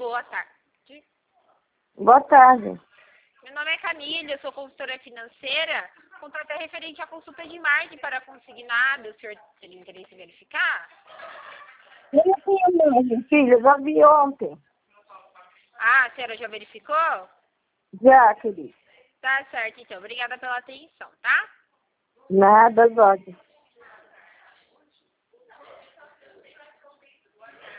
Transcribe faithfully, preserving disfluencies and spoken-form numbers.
boa tarde. Boa tarde. Meu nome é Camila, eu sou consultora financeira. Contrato é referente à consulta de margem para consignado. O senhor teria interesse em verificar? Eu não tenho margem, filha, já vi ontem. Ah, a senhora já verificou? Já, querido. Tá certo, então. Obrigada pela atenção, tá? Nada, Zódia.